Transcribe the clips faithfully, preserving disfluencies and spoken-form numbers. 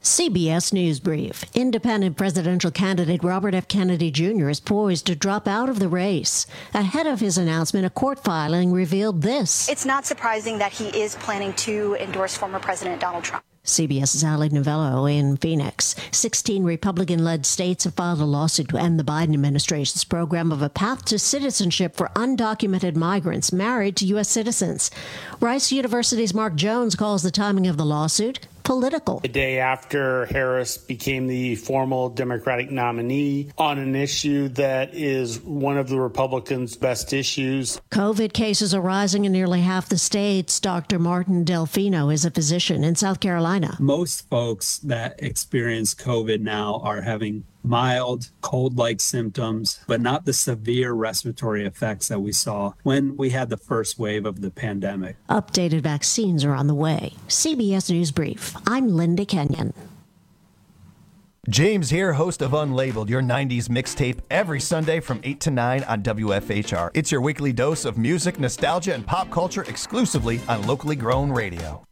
C B S News Brief. Independent presidential candidate Robert F. Kennedy Junior is poised to drop out of the race. Ahead of his announcement, a court filing revealed this. It's not surprising that he is planning to endorse former President Donald Trump. CBS's Ali Novello in Phoenix. sixteen Republican-led states have filed a lawsuit to end the Biden administration's program of a path to citizenship for undocumented migrants married to U S citizens. Rice University's Mark Jones calls the timing of the lawsuit political. The day after Harris became the formal Democratic nominee on an issue that is one of the Republicans' best issues. COVID cases are rising in nearly half the states. Doctor Martin Delfino is a physician in South Carolina. Most folks that experience COVID now are having mild cold-like symptoms, but not the severe respiratory effects that we saw when we had the first wave of the pandemic. Updated vaccines are on the way. C B S News Brief. I'm Linda Kenyon. James here, host of Unlabeled, your nineties mixtape, every Sunday from eight to nine on W F H R. It's your weekly dose of music, nostalgia, and pop culture exclusively on locally grown radio.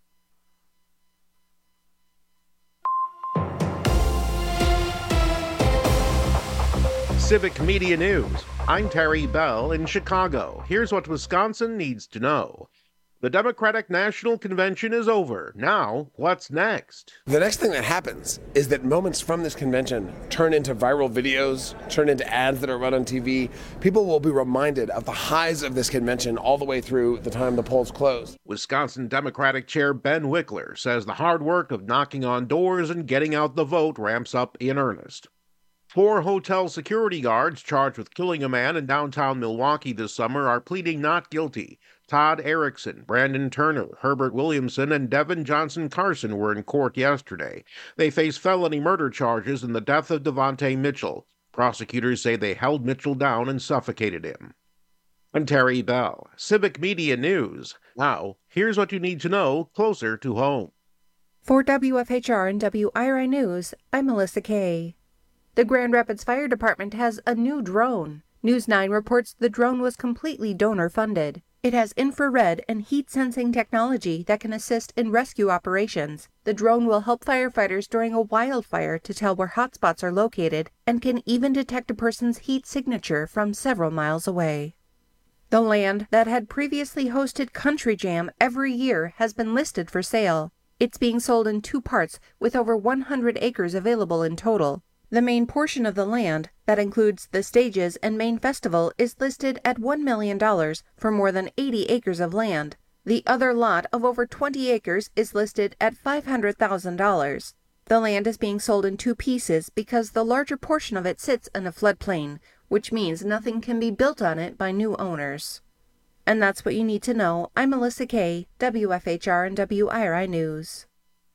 Civic Media News. I'm Terry Bell in Chicago. Here's what Wisconsin needs to know. The Democratic National Convention is over. Now, what's next? The next thing that happens is that moments from this convention turn into viral videos, turn into ads that are run on T V. People will be reminded of the highs of this convention all the way through the time the polls close. Wisconsin Democratic Chair Ben Wickler says the hard work of knocking on doors and getting out the vote ramps up in earnest. Four hotel security guards charged with killing a man in downtown Milwaukee this summer are pleading not guilty. Todd Erickson, Brandon Turner, Herbert Williamson, and Devin Johnson Carson were in court yesterday. They face felony murder charges in the death of Devontae Mitchell. Prosecutors say they held Mitchell down and suffocated him. I'm Terry Bell, Civic Media News. Now, here's what you need to know closer to home. For W F H R and W I R I News, I'm Melissa Kay. The Grand Rapids Fire Department has a new drone. News nine reports the drone was completely donor-funded. It has infrared and heat-sensing technology that can assist in rescue operations. The drone will help firefighters during a wildfire to tell where hotspots are located and can even detect a person's heat signature from several miles away. The land that had previously hosted Country Jam every year has been listed for sale. It's being sold in two parts with over one hundred acres available in total. The main portion of the land, that includes the stages and main festival, is listed at one million dollars for more than eighty acres of land. The other lot of over twenty acres is listed at five hundred thousand dollars. The land is being sold in two pieces because the larger portion of it sits in a floodplain, which means nothing can be built on it by new owners. And that's what you need to know. I'm Melissa Kay, W F H R and W I R I News.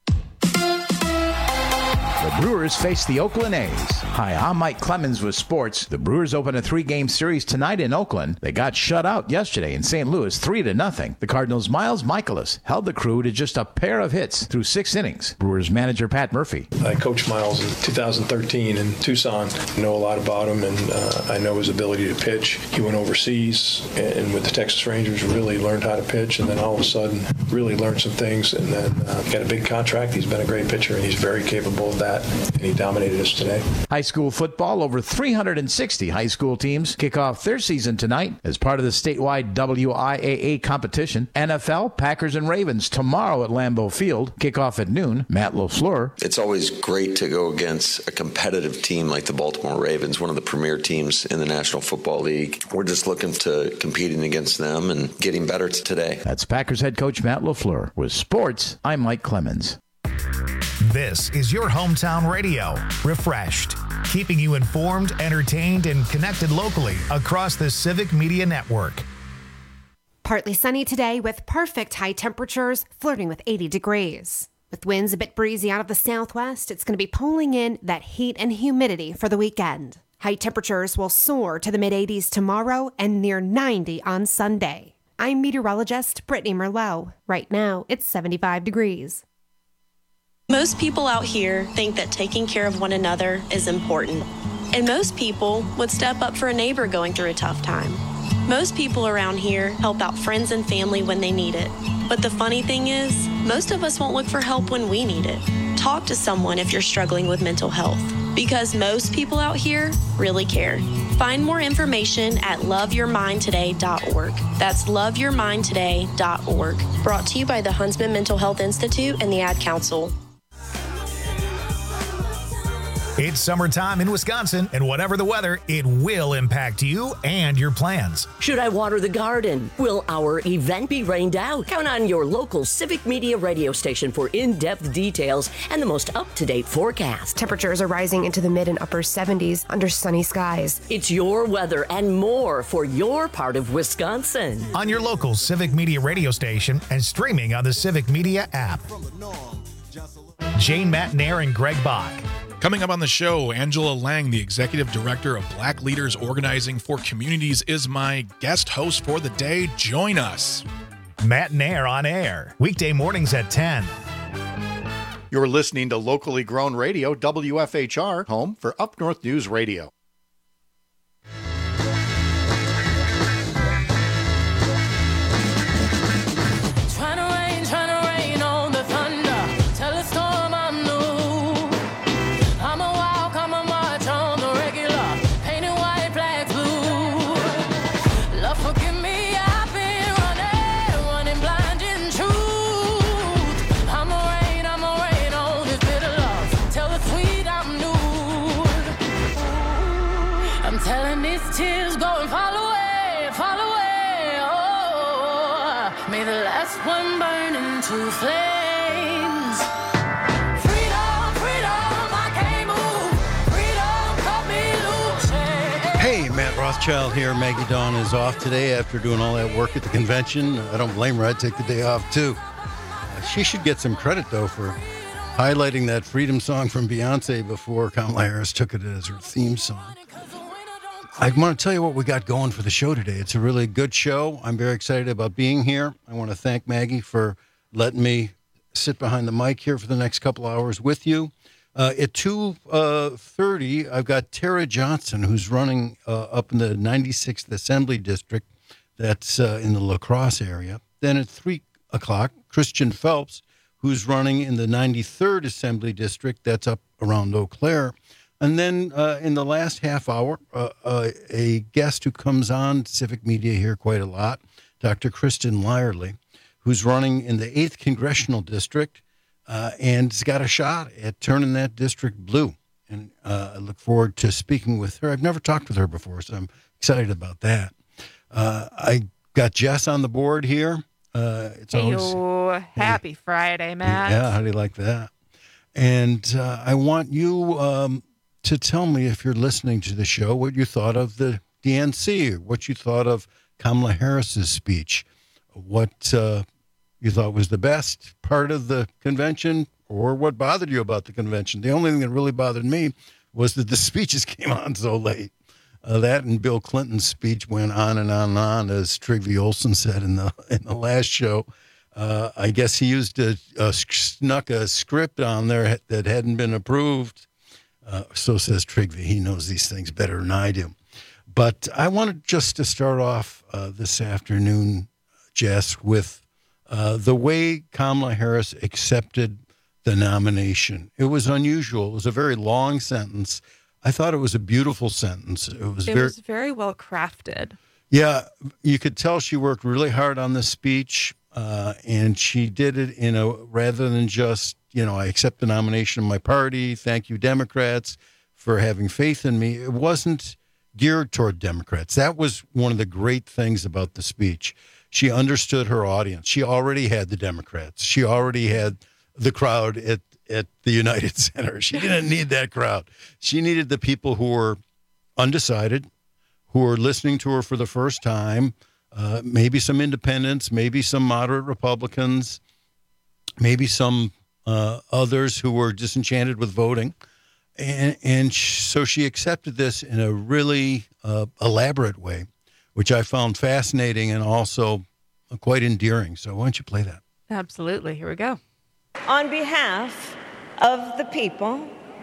The Brewers face the Oakland A's. Hi, I'm Mike Clemens with sports. The Brewers open a three-game series tonight in Oakland. They got shut out yesterday in Saint Louis, three to nothing. The Cardinals' Miles Michaelis held the Crew to just a pair of hits through six innings. Brewers manager Pat Murphy. I coached Miles in two thousand thirteen in Tucson. I know a lot about him, and uh, I know his ability to pitch. He went overseas and with the Texas Rangers really learned how to pitch, and then all of a sudden really learned some things, and then uh, got a big contract. He's been a great pitcher, and he's very capable of that. And he dominated us today. High school football, over three hundred sixty high school teams kick off their season tonight as part of the statewide W I A A competition. N F L, Packers and Ravens tomorrow at Lambeau Field. Kickoff at noon. Matt LaFleur. It's always great to go against a competitive team like the Baltimore Ravens, one of the premier teams in the National Football League. We're just looking to competing against them and getting better today. That's Packers head coach Matt LaFleur. With sports, I'm Mike Clemens. This is your hometown radio, Refreshed, keeping you informed, entertained, and connected locally across the Civic Media Network. Partly sunny today with perfect high temperatures, flirting with eighty degrees. With winds a bit breezy out of the southwest, it's going to be pulling in that heat and humidity for the weekend. High temperatures will soar to the mid eighties tomorrow and near ninety on Sunday. I'm meteorologist Brittany Merlot. Right now, it's seventy-five degrees. Most people out here think that taking care of one another is important. And most people would step up for a neighbor going through a tough time. Most people around here help out friends and family when they need it. But the funny thing is, most of us won't look for help when we need it. Talk talk to someone if you're struggling with mental health, because most people out here really care. Find more information at love your mind today dot org. That's love your mind today dot org. Brought to you by the Huntsman Mental Health Institute and the Ad Council. It's summertime in Wisconsin, and whatever the weather, it will impact you and your plans. Should I water the garden? Will our event be rained out? Count on your local Civic Media radio station for in-depth details and the most up-to-date forecast. Temperatures are rising into the mid and upper seventies under sunny skies. It's your weather and more for your part of Wisconsin. On your local Civic Media radio station and streaming on the Civic Media app. Jane Matnair and Greg Bach. Coming up on the show, Angela Lang, the Executive Director of Black Leaders Organizing for Communities, is my guest host for the day. Join us. Matt Nair on air, weekday mornings at ten. You're listening to locally grown radio, W F H R, home for Up North News Radio. Tears go and fall away, fall away, oh, may the last one burn into flames. Freedom, freedom, I can't move, freedom, cut me loose. Hey, Matt Rothschild here. Maggie Dawn is off today after doing all that work at the convention. I don't blame her. I'd take the day off, too. Uh, she should get some credit, though, for highlighting that freedom song from Beyonce before Kamala Harris took it as her theme song. I want to tell you what we got going for the show today. It's a really good show. I'm very excited about being here. I want to thank Maggie for letting me sit behind the mic here for the next couple hours with you. Uh, at two thirty, I've got Tara Johnson, who's running uh, up in the ninety-sixth Assembly District. That's uh, in the La Crosse area. Then at three o'clock, Christian Phelps, who's running in the ninety-third Assembly District. That's up around Eau Claire. And then uh, in the last half hour, uh, uh, a guest who comes on Civic Media here quite a lot, Doctor Kristen Lyerly, who's running in the eighth Congressional District uh, and has got a shot at turning that district blue. And uh, I look forward to speaking with her. I've never talked with her before, so I'm excited about that. Uh, I got Jess on the board here. Uh, it's always, Hey-o. Happy hey. Friday, Matt. Yeah, how do you like that? And uh, I want you... Um, to tell me, if you're listening to the show, what you thought of the D N C, what you thought of Kamala Harris's speech, what uh, you thought was the best part of the convention, or what bothered you about the convention. The only thing that really bothered me was that the speeches came on so late. Uh, that and Bill Clinton's speech went on and on and on, as Trygve Olsen said in the in the last show. Uh, I guess he used a, a snuck a script on there that hadn't been approved. Uh, so says Trygve. He knows these things better than I do. But I wanted just to start off uh, this afternoon, Jess, with uh, the way Kamala Harris accepted the nomination. It was unusual. It was a very long sentence. I thought it was a beautiful sentence. It was it very, was very well crafted. Yeah, you could tell she worked really hard on this speech, uh, and she did it in a rather than just, you know, I accept the nomination of my party. Thank you, Democrats, for having faith in me. It wasn't geared toward Democrats. That was one of the great things about the speech. She understood her audience. She already had the Democrats. She already had the crowd at, at the United Center. She didn't need that crowd. She needed the people who were undecided, who were listening to her for the first time, uh, maybe some independents, maybe some moderate Republicans, maybe some Uh, others who were disenchanted with voting. And, and sh- so she accepted this in a really uh, elaborate way, which I found fascinating and also quite endearing. So why don't you play that? Absolutely. Here we go. On behalf of the people,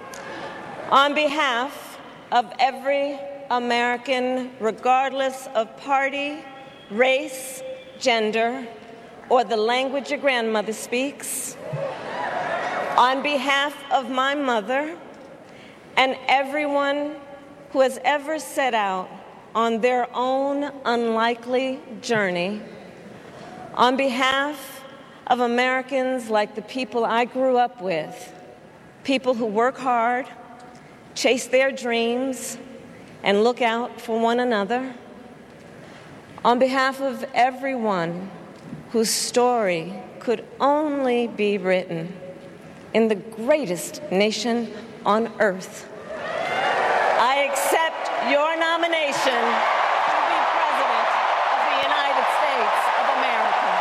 on behalf of every American, regardless of party, race, gender, or the language your grandmother speaks, On behalf of my mother and everyone who has ever set out on their own unlikely journey, on behalf of Americans like the people I grew up with, people who work hard, chase their dreams, and look out for one another, on behalf of everyone whose story could only be written in the greatest nation on earth, I accept your nomination to be President of the United States of America.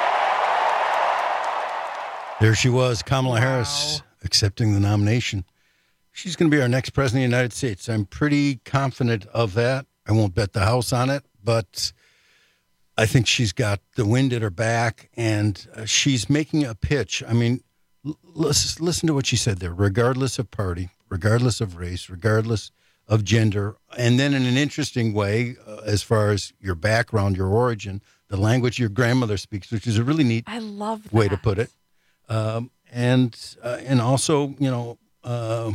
There she was, Kamala wow. Harris, accepting the nomination. She's going to be our next president of the United States. I'm pretty confident of that. I won't bet the house on it, but I think she's got the wind at her back, and uh, she's making a pitch. I mean, l- listen, listen to what she said there. Regardless of party, regardless of race, regardless of gender, and then in an interesting way, uh, as far as your background, your origin, the language your grandmother speaks, which is a really neat I love way to put it. Um, and uh, and also, you know, uh,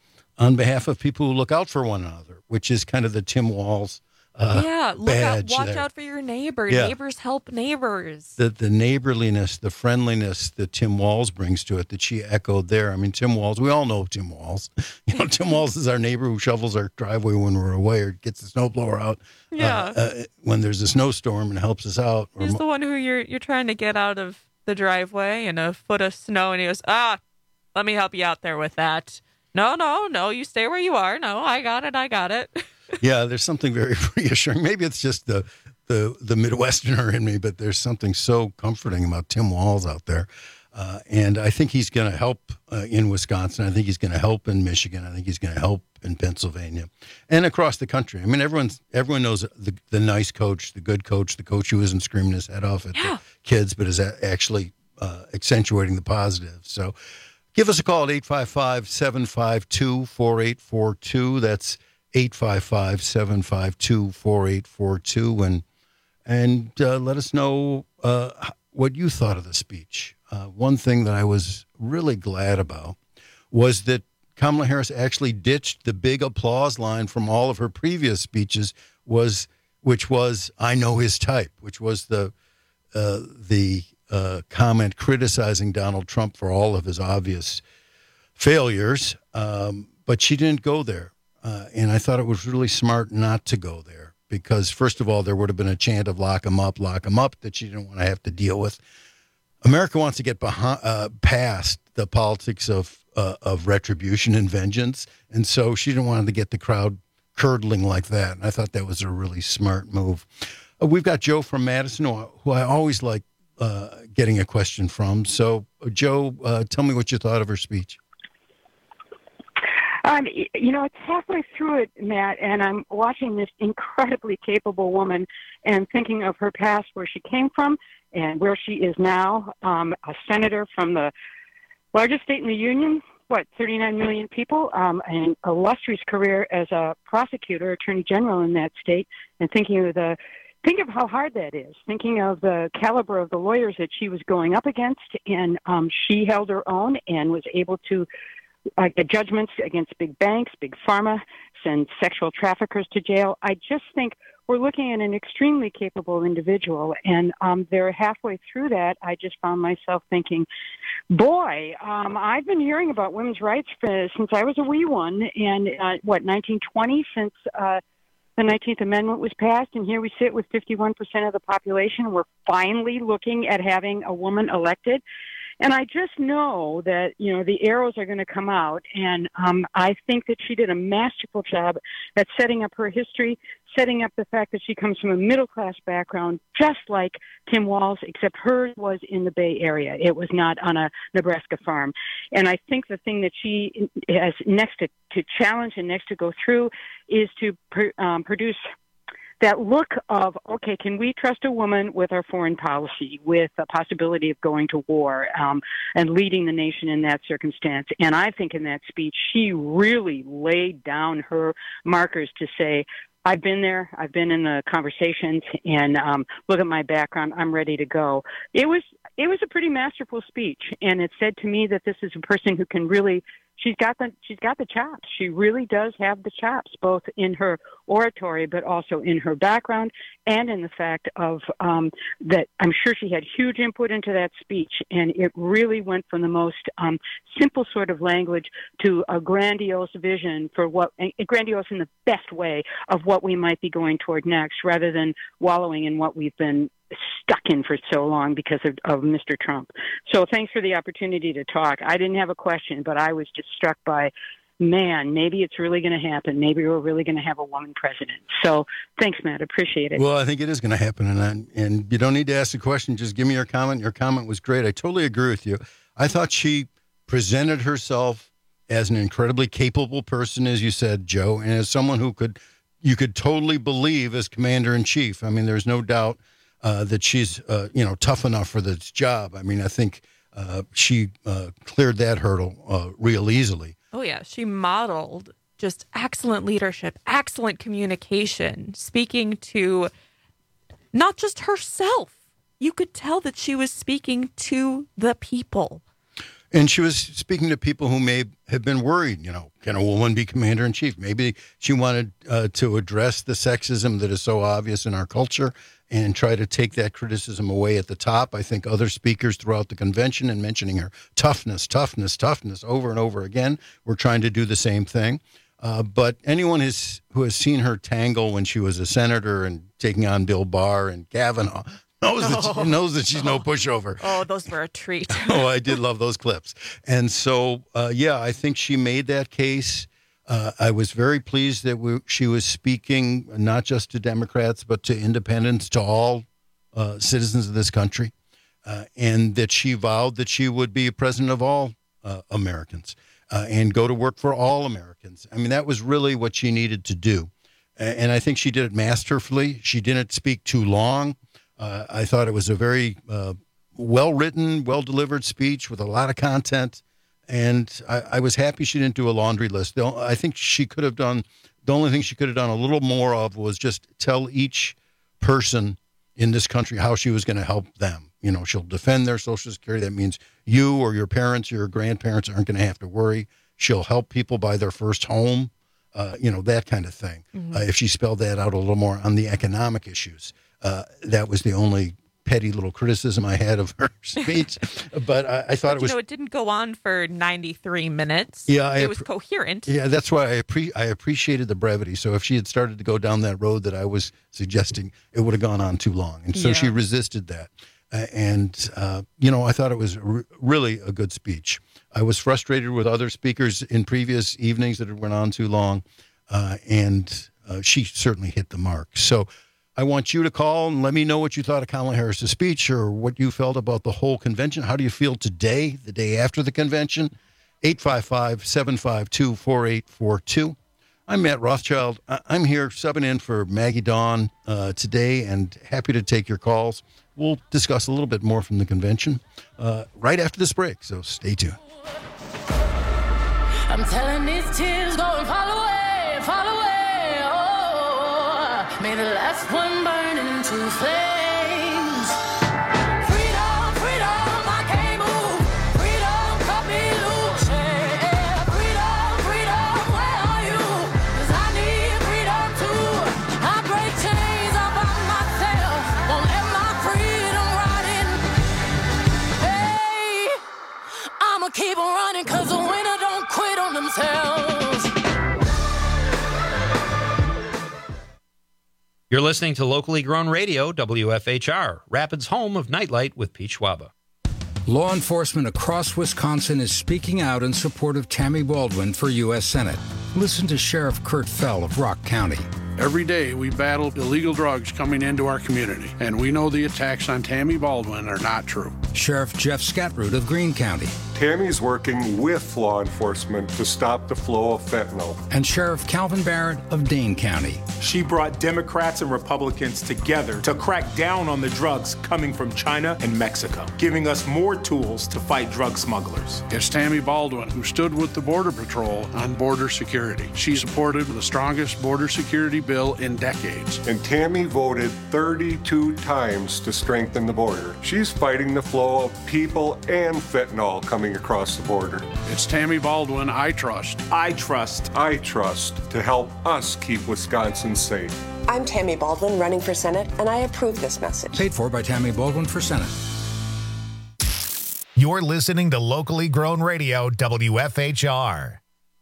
on behalf of people who look out for one another, which is kind of the Tim Walz uh, yeah, look badge out, watch there. out for your neighbor. Yeah. Neighbors help neighbors. The the neighborliness, the friendliness that Tim Walz brings to it, that she echoed there. I mean, Tim Walz, we all know Tim Walz. You know, Tim Walz is our neighbor who shovels our driveway when we're away or gets the snowblower out Yeah. uh, uh, when there's a snowstorm and helps us out. Or He's mo- the one who you're you're trying to get out of the driveway in a foot of snow, and he goes, ah, let me help you out there with that. No, no, no, you stay where you are. No, I got it, I got it. Yeah, there's something very reassuring. Maybe it's just the, the the Midwesterner in me, but there's something so comforting about Tim Walz out there. Uh, and I think he's going to help uh, in Wisconsin. I think he's going to help in Michigan. I think he's going to help in Pennsylvania and across the country. I mean, everyone's everyone knows the the nice coach, the good coach, the coach who isn't screaming his head off at yeah. the kids, but is a- actually uh, accentuating the positive. So give us a call at eight five five, seven five two, four eight four two. That's eight five five, seven five two, four eight four two, and and uh, let us know uh, what you thought of the speech. Uh, one thing that I was really glad about was that Kamala Harris actually ditched the big applause line from all of her previous speeches, was which was "I know his type," which was the uh, the uh, comment criticizing Donald Trump for all of his obvious failures, um, but she didn't go there. Uh, and I thought it was really smart not to go there because, first of all, there would have been a chant of lock him up, lock him up that she didn't want to have to deal with. America wants to get behind, uh, past the politics of uh, of retribution and vengeance. And so she didn't want to get the crowd curdling like that. And I thought that was a really smart move. Uh, we've got Joe from Madison, who, who I always like uh, getting a question from. So, uh, Joe, uh, tell me what you thought of her speech. Um, you know, it's halfway through it, Matt, and I'm watching this incredibly capable woman and thinking of her past, where she came from and where she is now, um, a senator from the largest state in the union, what, thirty-nine million people, um, an illustrious career as a prosecutor, attorney general in that state, and thinking of the Think of how hard that is, thinking of the caliber of the lawyers that she was going up against, and um, she held her own and was able to Uh, get judgments against big banks, big pharma, send sexual traffickers to jail. I just think we're looking at an extremely capable individual, and um, they're halfway through that. I just found myself thinking, boy, um, I've been hearing about women's rights for, since I was a wee one, and uh, what, nineteen twenty, since uh, the nineteenth Amendment was passed, and here we sit with fifty-one percent of the population. We're finally looking at having a woman elected. And I just know that, you know, the arrows are going to come out. And um, I think that she did a masterful job at setting up her history, setting up the fact that she comes from a middle-class background, just like Tim Walz, except hers was in the Bay Area. It was not on a Nebraska farm. And I think the thing that she has next to, to challenge and next to go through is to pr- um, produce that look of, okay, can we trust a woman with our foreign policy, with the possibility of going to war um, and leading the nation in that circumstance? And I think in that speech, she really laid down her markers to say, I've been there. I've been in the conversations, and um, look at my background. I'm ready to go. It was it was a pretty masterful speech, and it said to me that this is a person who can really. She's got the she's got the chops. She really does have the chops, both in her oratory, but also in her background, and in the fact of um, that I'm sure she had huge input into that speech, and it really went from the most um, simple sort of language to a grandiose vision for what grandiose in the best way of what we might be going toward next, rather than wallowing in what we've been stuck in for so long because of, of Mister Trump. So thanks for the opportunity to talk. I didn't have a question, but I was just struck by, man, maybe it's really going to happen. Maybe we're really going to have a woman president. So thanks, Matt. Appreciate it. Well, I think it is going to happen. And, I, and you don't need to ask a question. Just give me your comment. Your comment was great. I totally agree with you. I thought she presented herself as an incredibly capable person, as you said, Joe, and as someone who could, you could totally believe as commander-in-chief. I mean, there's no doubt Uh, that she's, uh, you know, tough enough for this job. I mean, I think uh, she uh, cleared that hurdle uh, real easily. Oh, yeah. She modeled just excellent leadership, excellent communication, speaking to not just herself. You could tell that she was speaking to the people. And she was speaking to people who may have been worried, you know, can a woman be commander-in-chief? Maybe she wanted uh, to address the sexism that is so obvious in our culture and try to take that criticism away at the top. I think other speakers throughout the convention, and mentioning her toughness, toughness, toughness over and over again, were trying to do the same thing. Uh, but anyone has, who has seen her tangle when she was a senator and taking on Bill Barr and Kavanaugh knows, oh. that, she, knows that she's no pushover. Oh, those were a treat. Oh, I did love those clips. And so, uh, yeah, I think she made that case. Uh, I was very pleased that we, she was speaking not just to Democrats, but to independents, to all uh, citizens of this country, uh, and that she vowed that she would be a president of all uh, Americans uh, and go to work for all Americans. I mean, that was really what she needed to do. And I think she did it masterfully. She didn't speak too long. Uh, I thought it was a very uh, well-written, well-delivered speech with a lot of content. And I, I was happy she didn't do a laundry list. The, I think she could have done, the only thing she could have done a little more of was just tell each person in this country how she was going to help them. You know, she'll defend their Social Security. That means you or your parents or your grandparents aren't going to have to worry. She'll help people buy their first home, uh, you know, that kind of thing. Mm-hmm. Uh, if she spelled that out a little more on the economic issues, uh, that was the only petty little criticism I had of her speech, but I, I thought but, it was. You know, it didn't go on for ninety-three minutes. Yeah, it I, was coherent. Yeah, that's why I appre- I appreciated the brevity. So if she had started to go down that road that I was suggesting, it would have gone on too long, and so yeah. she resisted that. Uh, and uh, you know, I thought it was re- really a good speech. I was frustrated with other speakers in previous evenings that had went on too long, uh, and uh, she certainly hit the mark. So. I want you to call and let me know what you thought of Kamala Harris's speech or what you felt about the whole convention. How do you feel today, the day after the convention? eight five five, seven five two, four eight four two. I'm Matt Rothschild. I'm here subbing in for Maggie Dawn uh, today and happy to take your calls. We'll discuss a little bit more from the convention uh, right after this break, so stay tuned. I'm telling these tears go and fall away, fall away. May the last one burn into flames. Freedom, freedom, I can't move. Freedom, cut me loose. Yeah. Freedom, freedom, where are you? 'Cause I need freedom too. I break chains all by myself. Won't let my freedom rot in. Hey, I'ma keep on running 'cause the winner don't quit on themselves. You're listening to locally grown radio, W F H R, Rapids' home of Nightlight with Pete Schwaba. Law enforcement across Wisconsin is speaking out in support of Tammy Baldwin for U S Senate. Listen to Sheriff Kurt Fell of Rock County. Every day we battle illegal drugs coming into our community, and we know the attacks on Tammy Baldwin are not true. Sheriff Jeff Scatroot of Greene County. Tammy's working with law enforcement to stop the flow of fentanyl. And Sheriff Calvin Barrett of Dane County. She brought Democrats and Republicans together to crack down on the drugs coming from China and Mexico, giving us more tools to fight drug smugglers. It's Tammy Baldwin, who stood with the Border Patrol on border security. She supported the strongest border security bill in decades. And Tammy voted thirty-two times to strengthen the border. She's fighting the flow of people and fentanyl coming across the border. It's Tammy Baldwin I trust. I trust. I trust to help us keep Wisconsin safe. I'm Tammy Baldwin running for Senate, and I approve this message. Paid for by Tammy Baldwin for Senate. You're listening to Locally Grown Radio, W F H R.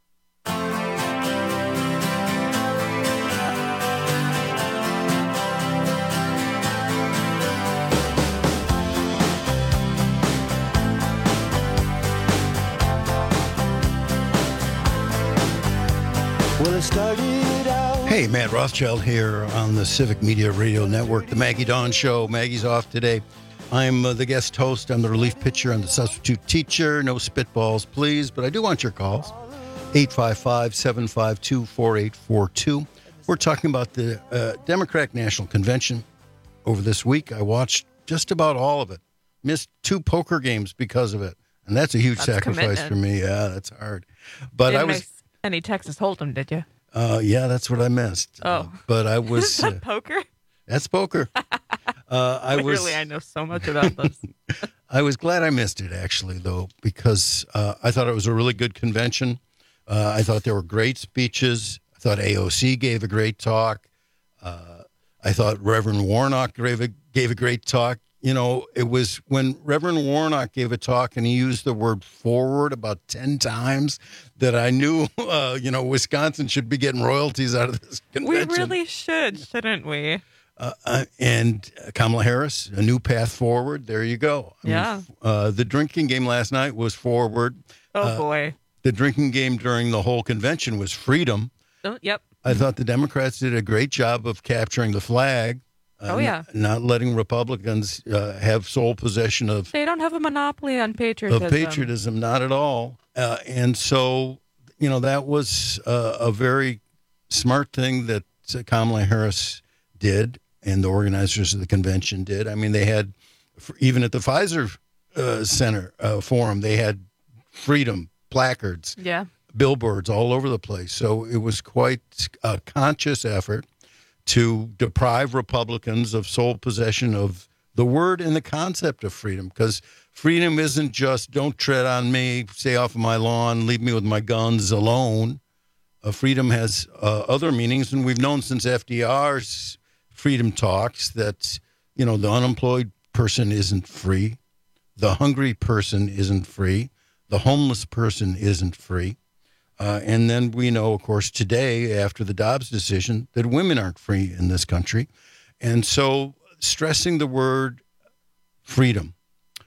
Well, it started out. Hey, Matt Rothschild here on the Civic Media Radio Network, the Maggie Dawn Show. Maggie's off today. I'm uh, the guest host. I'm the relief pitcher. I'm the substitute teacher. No spitballs, please. But I do want your calls. eight five five, seven five two, four eight four two. We're talking about the uh, Democratic National Convention over this week. I watched just about all of it. Missed two poker games because of it. And that's a huge That's sacrifice commitment. for me. Yeah, that's hard. But Didn't I was... miss any Texas Hold'em, did you? Uh, yeah, that's what I missed. Oh. Uh, but I was... Is that uh, poker? That's poker. Uh, I was... Clearly, I know so much about this. I was glad I missed it, actually, though, because uh, I thought it was a really good convention. Uh, I thought there were great speeches. I thought A O C gave a great talk. Uh, I thought Reverend Warnock gave a, gave a great talk. You know, it was when Reverend Warnock gave a talk and he used the word forward about ten times that I knew, uh, you know, Wisconsin should be getting royalties out of this convention. We really should, shouldn't we? Uh, uh, and Kamala Harris, a new path forward. There you go. I Yeah. mean, uh, the drinking game last night was forward. Oh, Uh, boy. The drinking game during the whole convention was freedom. Oh, yep. I thought the Democrats did a great job of capturing the flag. Uh, Oh, yeah. Not, not letting Republicans uh, have sole possession of They don't have a monopoly on patriotism. of patriotism, not at all. Uh, and so, you know, that was uh, a very smart thing that uh, Kamala Harris did and the organizers of the convention did. I mean, they had, even at the Pfizer uh, Center uh, Forum, they had freedom placards, Yeah. billboards all over the place. So it was quite a conscious effort to deprive Republicans of sole possession of the word and the concept of freedom, because freedom isn't just don't tread on me, stay off of my lawn, leave me with my guns alone. Uh, freedom has uh, other meanings, and we've known since F D R's freedom talks that, you know, the unemployed person isn't free, the hungry person isn't free, the homeless person isn't free. Uh, and then we know, of course, today, after the Dobbs decision, that women aren't free in this country. And so stressing the word freedom,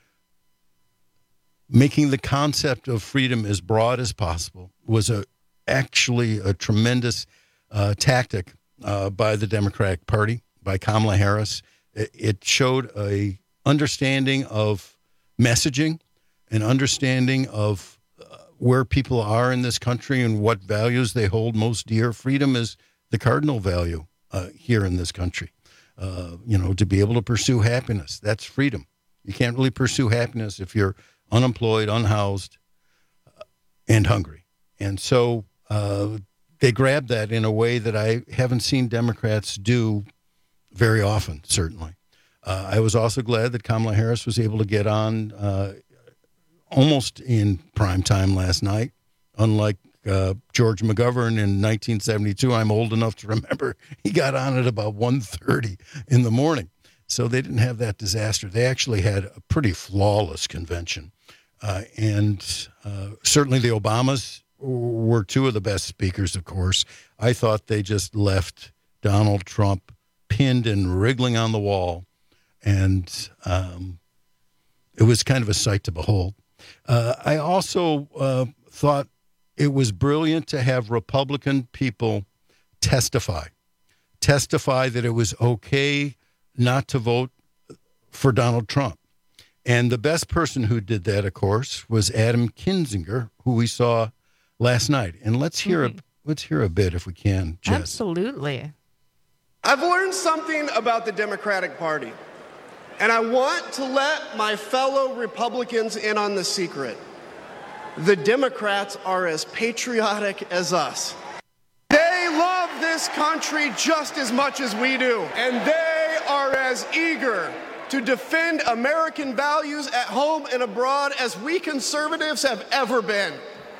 making the concept of freedom as broad as possible was a actually a tremendous uh, tactic uh, by the Democratic Party, by Kamala Harris. It, it showed a understanding of messaging, an understanding of where people are in this country and what values they hold most dear. Freedom is the cardinal value uh, here in this country. Uh, you know, to be able to pursue happiness, that's freedom. You can't really pursue happiness if you're unemployed, unhoused, uh, and hungry. And so uh, they grabbed that in a way that I haven't seen Democrats do very often, certainly. Uh, I was also glad that Kamala Harris was able to get on uh, almost in prime time last night, unlike uh, George McGovern in nineteen seventy-two. I'm old enough to remember he got on at about one thirty in the morning. So they didn't have that disaster. They actually had a pretty flawless convention. Uh, and uh, certainly the Obamas were two of the best speakers, of course. I thought they just left Donald Trump pinned and wriggling on the wall. And um, it was kind of a sight to behold. Uh, I also uh, thought it was brilliant to have Republican people testify, testify that it was okay not to vote for Donald Trump. And the best person who did that, of course, was Adam Kinzinger, who we saw last night. And let's hear Mm-hmm. a let's hear a bit, if we can, Jess. Absolutely. I've learned something about the Democratic Party, and I want to let my fellow Republicans in on the secret. The Democrats are as patriotic as us. They love this country just as much as we do, and they are as eager to defend American values at home and abroad as we conservatives have ever been.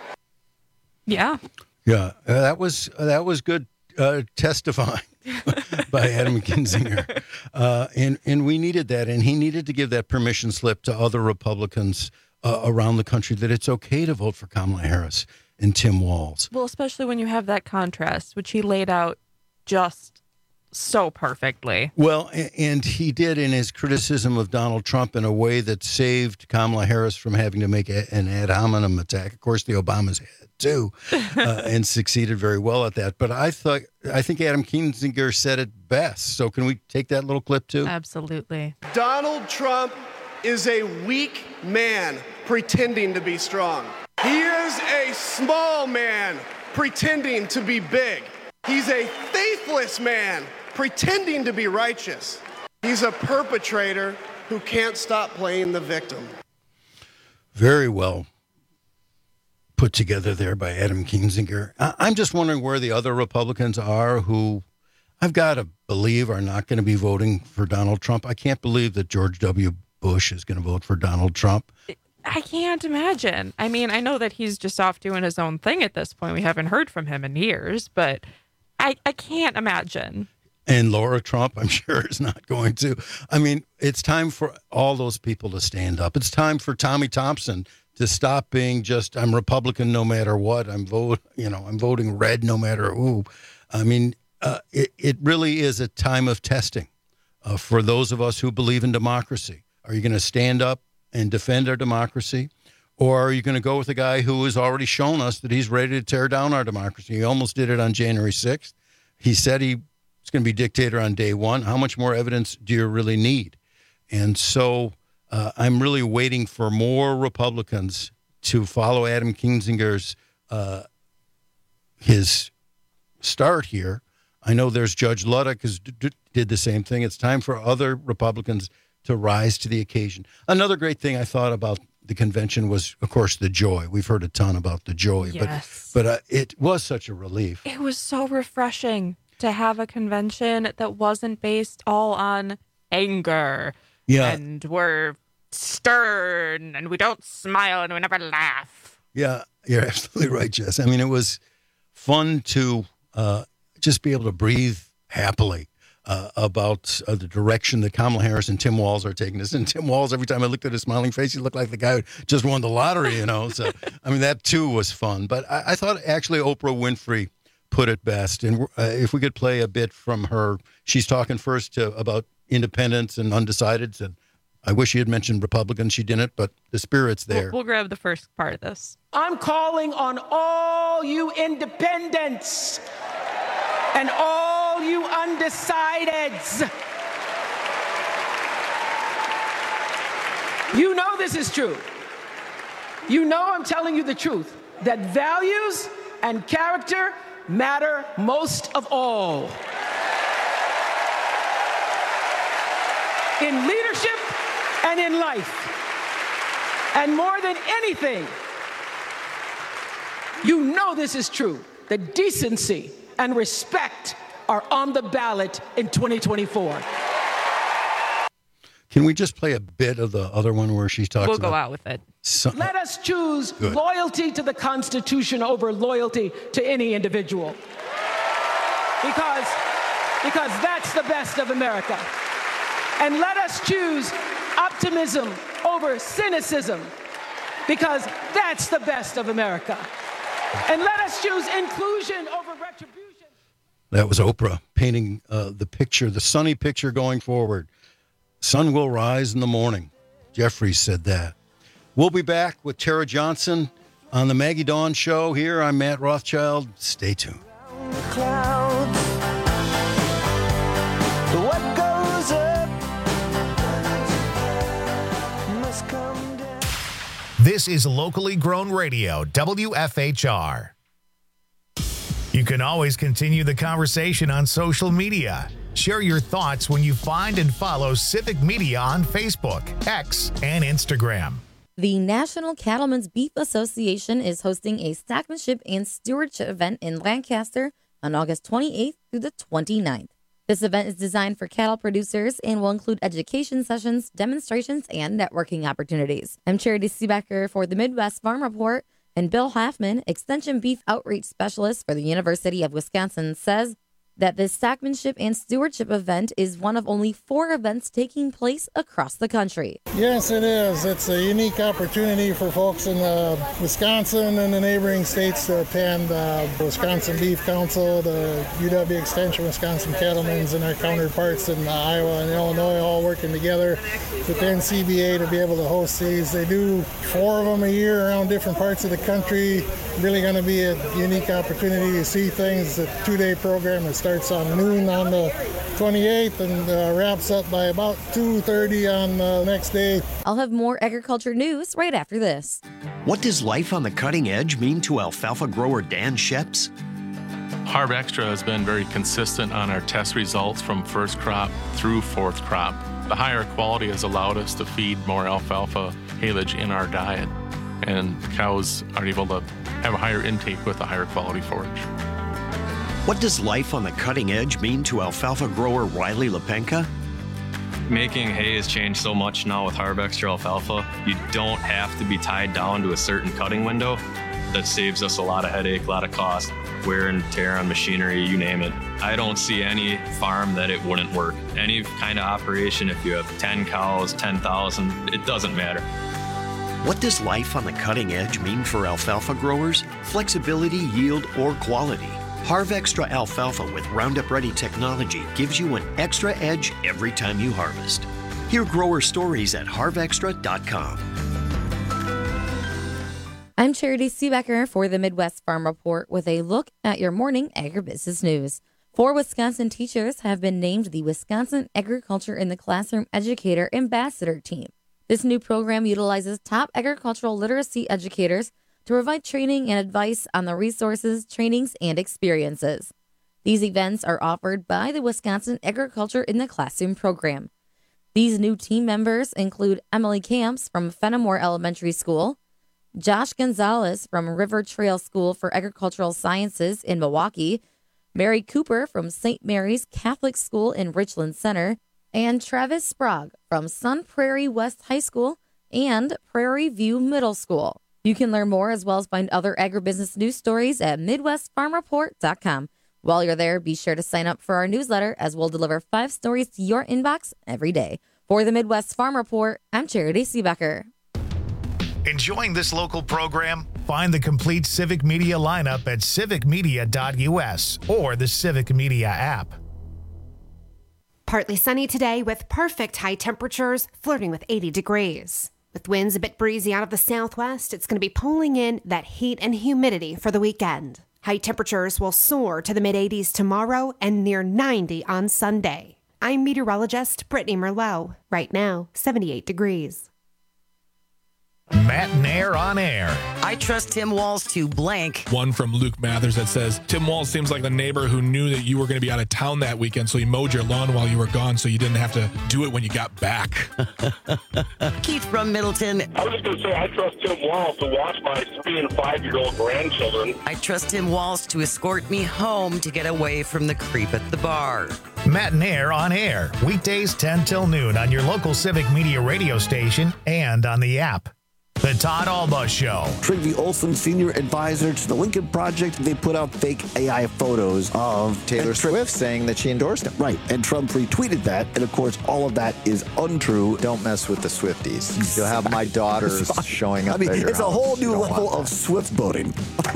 Yeah. Yeah, uh, that was uh, that was good uh, testifying by Adam Kinzinger, uh, and and we needed that, and he needed to give that permission slip to other Republicans uh, around the country that it's okay to vote for Kamala Harris and Tim Walz. Well, especially when you have that contrast, which he laid out just so perfectly. Well, a- and he did in his criticism of Donald Trump in a way that saved Kamala Harris from having to make a, an ad hominem attack. Of course, the Obamas had too, uh, and succeeded very well at that. But I thought, I think Adam Kinzinger said it best. So can we take that little clip too? Absolutely. Donald Trump is a weak man pretending to be strong. He is a small man pretending to be big. He's a faithless man pretending to be righteous. He's a perpetrator who can't stop playing the victim. Very well put together there by Adam Kinzinger. I- I'm just wondering where the other Republicans are who I've got to believe are not going to be voting for Donald Trump. I can't believe that George W. Bush is going to vote for Donald Trump. I can't imagine. I mean, I know that he's just off doing his own thing at this point. We haven't heard from him in years, but I, I can't imagine. And Laura Trump, I'm sure, is not going to. I mean, it's time for all those people to stand up. It's time for Tommy Thompson to stop being just, I'm Republican no matter what. I'm vote, you know, I'm voting red no matter who. I mean, uh, it, it really is a time of testing uh, for those of us who believe in democracy. Are you going to stand up and defend our democracy? Or are you going to go with a guy who has already shown us that he's ready to tear down our democracy? He almost did it on January sixth. He said he was going to be dictator on day one. How much more evidence do you really need? And so uh, I'm really waiting for more Republicans to follow Adam Kinzinger's uh, his start here. I know there's Judge Luddick who did the same thing. It's time for other Republicans to rise to the occasion. Another great thing I thought about the convention was, of course, the joy. We've heard a ton about the joy, Yes. but but uh, it was such a relief. It was so refreshing to have a convention that wasn't based all on anger. Yeah. And we're stern and we don't smile and we never laugh. Yeah, you're absolutely right, Jess. I mean, it was fun to uh, just be able to breathe happily uh, about uh, the direction that Kamala Harris and Tim Walz are taking us. And Tim Walz, every time I looked at his smiling face, he looked like the guy who just won the lottery, you know. So, I mean, that too was fun. But I, I thought actually Oprah Winfrey put it best. And uh, if we could play a bit from her, she's talking first to, about independents and undecideds. And I wish she had mentioned Republicans. She didn't, but the spirit's there. We'll, we'll grab the first part of this. I'm calling on all you independents and all you undecideds. You know this is true. You know I'm telling you the truth, that values and character matter most of all. In leadership and in life. And more than anything, you know this is true, that decency and respect are on the ballot in twenty twenty-four. Can we just play a bit of the other one where she talks We'll about go out with it. some- Let us choose Good. loyalty to the Constitution over loyalty to any individual. Because, because that's the best of America. And let us choose optimism over cynicism, because that's the best of America. And let us choose inclusion over retribution. That was Oprah painting uh, the picture, the sunny picture going forward. Sun will rise in the morning. Jeffries said that. We'll be back with Tara Johnson on the Maggie Dawn Show here. I'm Matt Rothschild. Stay tuned. Clouds. What goes up must This is Locally Grown Radio, W F H R. You can always continue the conversation on social media. Share your thoughts when you find and follow Civic Media on Facebook, X, and Instagram. The National Cattlemen's Beef Association is hosting a stockmanship and stewardship event in Lancaster on August twenty-eighth through the twenty-ninth. This event is designed for cattle producers and will include education sessions, demonstrations, and networking opportunities. I'm Charity Seebecker for the Midwest Farm Report, and Bill Hoffman, Extension Beef Outreach Specialist for the University of Wisconsin, says that this stockmanship and stewardship event is one of only four events taking place across the country. Yes, it is. It's a unique opportunity for folks in uh, Wisconsin and the neighboring states to attend uh, the Wisconsin Beef Council, the U W Extension Wisconsin Cattlemen's, and our counterparts in uh, Iowa and Illinois all working together with N C B A to be able to host these. They do four of them a year around different parts of the country. Really going to be a unique opportunity to see things. A two-day program that starts on noon on the twenty-eighth and uh, wraps up by about two thirty on the next day. I'll have more agriculture news right after this. What does life on the cutting edge mean to alfalfa grower Dan Sheps? Harv Extra has been very consistent on our test results from first crop through fourth crop. The higher quality has allowed us to feed more alfalfa haylage in our diet, and cows are able to have a higher intake with a higher quality forage. What does life on the cutting edge mean to alfalfa grower Riley Lepenka? Making hay has changed so much now with Harv Extra alfalfa. You don't have to be tied down to a certain cutting window. That saves us a lot of headache, a lot of cost, wear and tear on machinery, you name it. I don't see any farm that it wouldn't work. Any kind of operation, if you have ten cows, ten thousand, it doesn't matter. What does life on the cutting edge mean for alfalfa growers? Flexibility, yield, or quality? Harv Extra alfalfa with Roundup Ready technology gives you an extra edge every time you harvest. Hear grower stories at harv extra dot com. I'm Charity Seebecker for the Midwest Farm Report with a look at your morning agribusiness news. Four Wisconsin teachers have been named the Wisconsin Agriculture in the Classroom Educator Ambassador Team. This new program utilizes top agricultural literacy educators to provide training and advice on the resources, trainings, and experiences. These events are offered by the Wisconsin Agriculture in the Classroom program. These new team members include Emily Camps from Fenimore Elementary School, Josh Gonzalez from River Trail School for Agricultural Sciences in Milwaukee, Mary Cooper from Saint Mary's Catholic School in Richland Center, and Travis Sprague from Sun Prairie West High School and Prairie View Middle School. You can learn more as well as find other agribusiness news stories at midwest farm report dot com. While you're there, be sure to sign up for our newsletter as we'll deliver five stories to your inbox every day. For the Midwest Farm Report, I'm Charity Seebecker. Enjoying this local program? Find the complete Civic Media lineup at civic media dot u s or the Civic Media app. Partly sunny today with perfect high temperatures flirting with eighty degrees. With winds a bit breezy out of the southwest, it's going to be pulling in that heat and humidity for the weekend. High temperatures will soar to the mid eighties tomorrow and near ninety on Sunday. I'm meteorologist Brittany Merlot. Right now, seventy-eight degrees. Matt Nair on air. I trust Tim Walls to blank. One from Luke Mathers that says, Tim Walls seems like the neighbor who knew that you were going to be out of town that weekend, so he mowed your lawn while you were gone so you didn't have to do it when you got back. Keith from Middleton. I was just going to say, I trust Tim Walls to watch my three and five-year-old grandchildren. I trust Tim Walls to escort me home to get away from the creep at the bar. Matt Nair on air. Weekdays ten till noon on your local Civic Media radio station and on the app. The Todd Alba Show. Trygve Olsen, senior advisor to the Lincoln Project, they put out fake A I photos of Taylor Swift saying that she endorsed him. Right, and Trump retweeted that, and of course, all of that is untrue. Don't mess with the Swifties. You'll have my daughters showing up. I mean, at your it's house. a whole new level of Swift boating.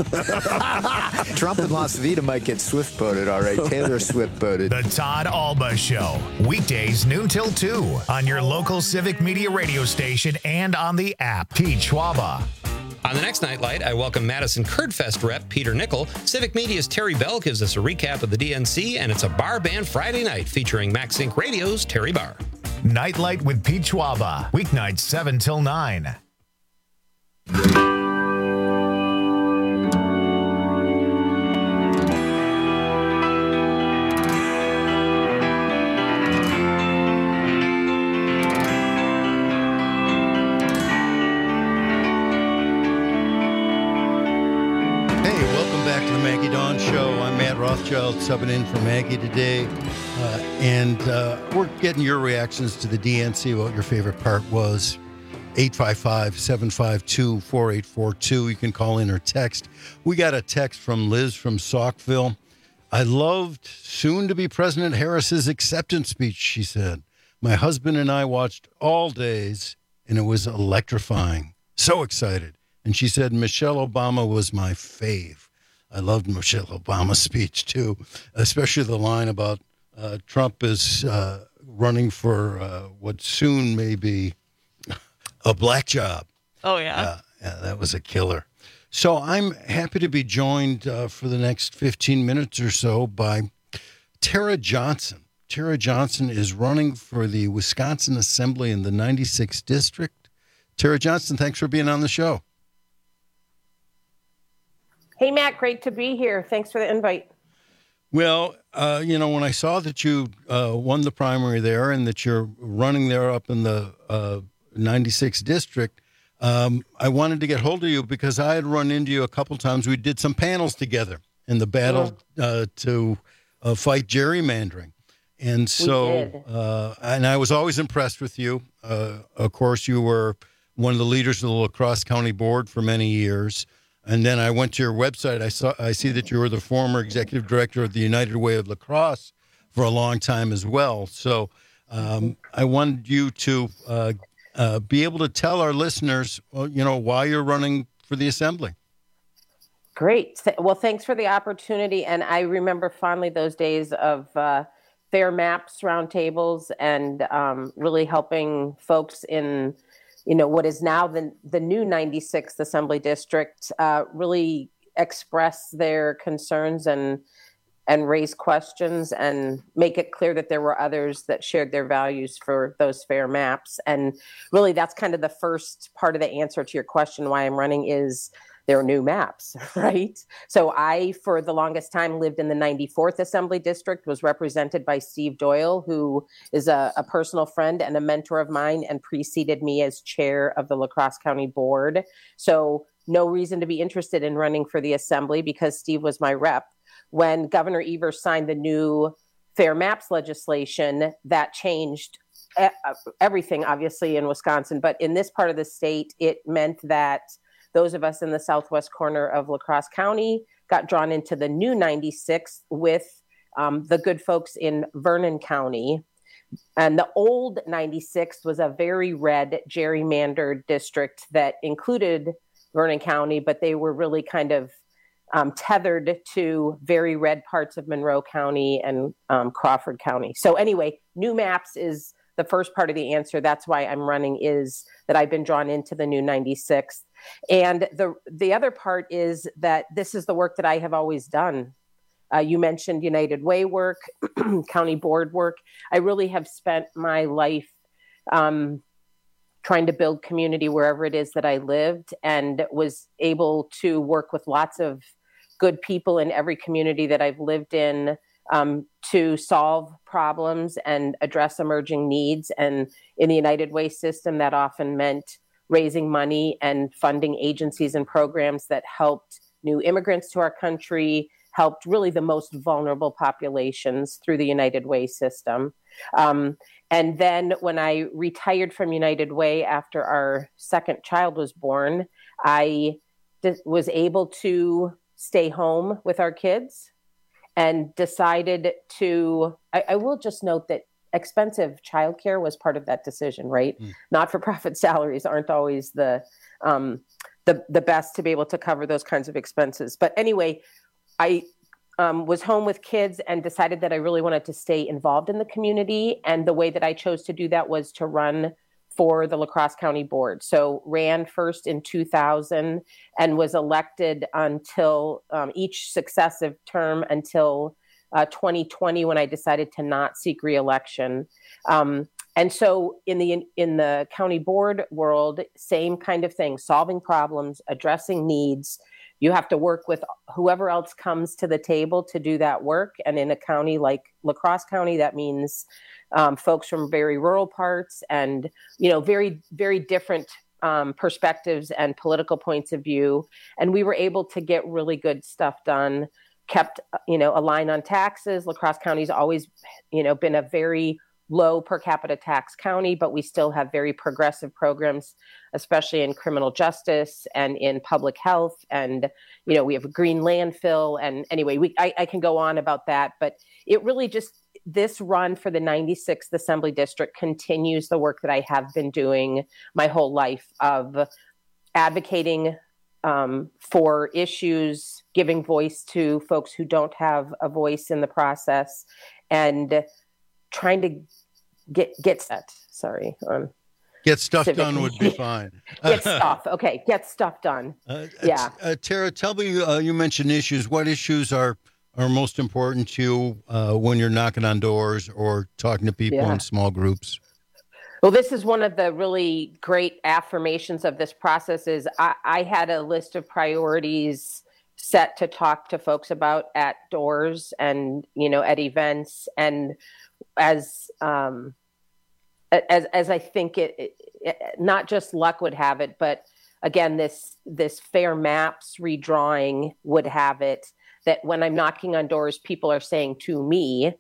Trump and Las Vegas might get Swift boated, all right. Taylor Swift boated. The Todd Alba Show. Weekdays noon till two on your local Civic Media radio station and on the app. Schwaba. On the next Nightlight, I welcome Madison Kerdfest rep Peter Nickel. Civic Media's Terry Bell gives us a recap of the D N C, and it's a bar band Friday night featuring Max Inc Radio's Terry Barr. Nightlight with Pete Schwaba. Weeknights seven till nine. Rothschild subbing in for Maggie today, uh, and uh, we're getting your reactions to the D N C, what your favorite part was. eight five five, seven five two, four eight four two. You can call in or text. We got a text from Liz from Saukville. I loved soon-to-be President Harris's acceptance speech, she said. My husband and I watched all days, and it was electrifying. So excited. And she said, Michelle Obama was my fave. I loved Michelle Obama's speech, too, especially the line about uh, Trump is uh, running for uh, what soon may be a black job. Oh, yeah. Uh, yeah, that was a killer. So I'm happy to be joined uh, for the next fifteen minutes or so by Tara Johnson. Tara Johnson is running for the Wisconsin Assembly in the ninety-sixth District. Tara Johnson, thanks for being on the show. Hey, Matt, great to be here. Thanks for the invite. Well, uh, you know, when I saw that you uh, won the primary there and that you're running there up in the uh, ninety-sixth District, um, I wanted to get hold of you because I had run into you a couple times. We did some panels together in the battle uh, to uh, fight gerrymandering. And so, uh, and I was always impressed with you. Uh, of course, you were one of the leaders of the La Crosse County Board for many years. And then I went to your website. I saw, I see that you were the former executive director of the United Way of La Crosse for a long time as well. So um, I wanted you to uh, uh, be able to tell our listeners, well, you know, why you're running for the assembly. Great. Well, thanks for the opportunity. And I remember fondly those days of uh, fair maps, roundtables, and um, really helping folks in you know, what is now the, the new ninety-sixth Assembly District, uh, really express their concerns and and raise questions and make it clear that there were others that shared their values for those fair maps. And really, that's kind of the first part of the answer to your question, why I'm running, is there are new maps, right? So I, for the longest time, lived in the ninety-fourth Assembly District, was represented by Steve Doyle, who is a, a personal friend and a mentor of mine and preceded me as chair of the La Crosse County Board. So no reason to be interested in running for the Assembly because Steve was my rep. When Governor Evers signed the new Fair Maps legislation, that changed everything, obviously, in Wisconsin. But in this part of the state, it meant that those of us in the southwest corner of La Crosse County got drawn into the new ninety-sixth with um, the good folks in Vernon County. And the old ninety-sixth was a very red gerrymandered district that included Vernon County, but they were really kind of um, tethered to very red parts of Monroe County and um, Crawford County. So anyway, new maps is the first part of the answer. That's why I'm running, is that I've been drawn into the new ninety-sixth. And the the other part is that this is the work that I have always done. Uh, you mentioned United Way work, county board work. I really have spent my life um, trying to build community wherever it is that I lived, and was able to work with lots of good people in every community that I've lived in um, to solve problems and address emerging needs. And in the United Way system, that often meant raising money and funding agencies and programs that helped new immigrants to our country, helped really the most vulnerable populations through the United Way system. Um, and then when I retired from United Way after our second child was born, I d- was able to stay home with our kids and decided to, I, I will just note that expensive childcare was part of that decision, right? Mm. Not-for-profit salaries aren't always the, um, the the best to be able to cover those kinds of expenses. But anyway, I um, was home with kids and decided that I really wanted to stay involved in the community. And the way that I chose to do that was to run for the La Crosse County Board. So ran first in two thousand and was elected until um, each successive term until Uh, twenty twenty, when I decided to not seek reelection. Um, and so in the in the county board world, same kind of thing, solving problems, addressing needs. You have to work with whoever else comes to the table to do that work. And in a county like La Crosse County, that means um, folks from very rural parts and, you know, very, very different um, perspectives and political points of view. And we were able to get really good stuff done, kept, you know, a line on taxes. La Crosse County's always, you know, been a very low per capita tax county, but we still have very progressive programs, especially in criminal justice and in public health. And, you know, we have a green landfill. And anyway, we I, I can go on about that, but it really just, this run for the ninety-sixth Assembly District continues the work that I have been doing my whole life of advocating um, for issues, giving voice to folks who don't have a voice in the process, and trying to get get set. Sorry, um, get stuff civic. done would be fine. Get stuff. Okay, get stuff done. Uh, yeah, uh, Tara, tell me. Uh, you mentioned issues. What issues are are most important to you uh, when you're knocking on doors or talking to people Yeah. in small groups? Well, this is one of the really great affirmations of this process. Is I, I had a list of priorities set to talk to folks about at doors and, you know, at events. And as um, as as I think it, it, it, not just luck would have it, but again, this this Fair Maps redrawing would have it that when I'm knocking on doors, people are saying to me,